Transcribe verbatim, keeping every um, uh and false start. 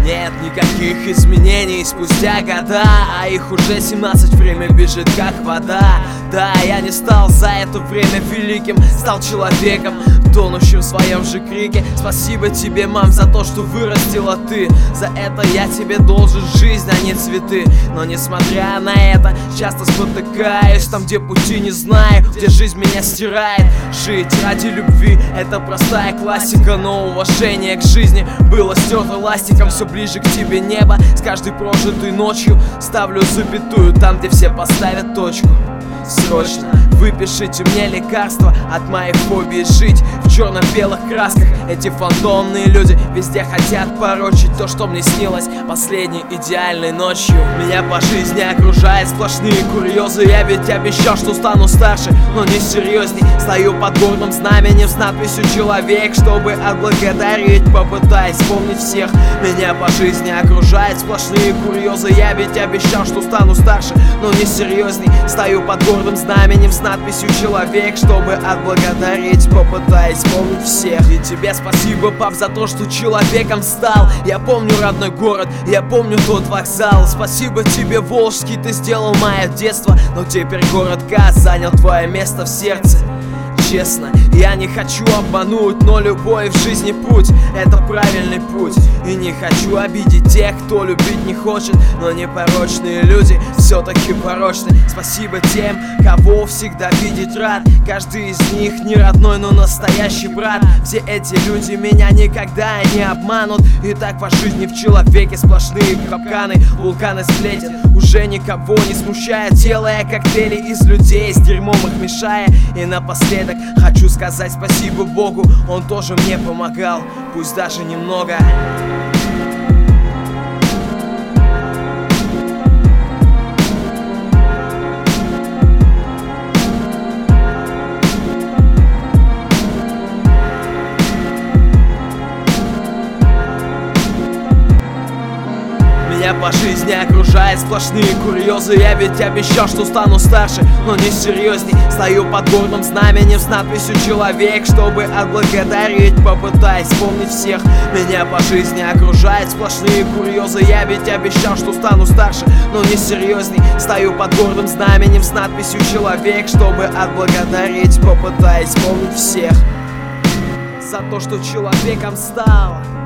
Нет никаких изменений спустя года, а их уже семнадцать, время бежит как вода. Да, я не стал за это время великим, стал человеком, тонущим в своем же крике. Спасибо тебе, мам, за то, что вырастила ты. За это я тебе должен жизнь, а не цветы. Но несмотря на это, часто спотыкаюсь там, где пути не знаю, где жизнь меня стирает. Жить ради любви — это простая классика, но уважение к жизни было стерто ластиком. Все ближе к тебе небо, с каждой прожитой ночью ставлю запятую там, где все поставят точку. Срочно выпишите мне лекарства от моей фобии жить в черно-белых красках. Эти фантомные люди везде хотят порочить то, что мне снилось последней идеальной ночью. Меня по жизни окружают сплошные курьезы. Я ведь обещал, что стану старше, но не серьезней. Стою под гордым знаменем с надписью «Человек», чтобы отблагодарить, попытаясь вспомнить всех. Меня по жизни окружают сплошные курьезы. Я ведь обещал, что стану старше, но не серьезней. Стою под гордым знаменем с надписью «Человек», чтобы отблагодарить, попытаясь вспомнить всех. И тебе спасибо, пап, за то, что человеком стал. Я помню родной город, я помню тот вокзал. Спасибо тебе, Волжский, ты сделал мое детство. Но теперь город К занял твое место в сердце. Честно, я не хочу обмануть, но любой в жизни путь — это правильный путь. И не хочу обидеть тех, кто любить не хочет, но непорочные люди все-таки порочны. Спасибо тем, кого всегда видеть рад. Каждый из них не родной, но настоящий брат. Все эти люди меня никогда не обманут. И так по жизни в человеке сплошные капканы, вулканы сплетен. Уже никого не смущает, делая коктейли из людей, с дерьмом их мешая. И напоследок хочу сказать спасибо Богу, он тоже мне помогал, пусть даже немного. Меня по жизни окружают сплошные курьезы. Я ведь обещал, что стану старше, но не серьезней. Стою под гордым знаменем с надписью «Человек», чтобы отблагодарить, попытаясь вспомнить всех. Меня по жизни окружают сплошные курьезы. Я ведь обещал, что стану старше, но не серьезней. Стою под гордым знаменем с надписью «Человек», чтобы отблагодарить, попытаясь вспомнить всех. За то, что человеком стал.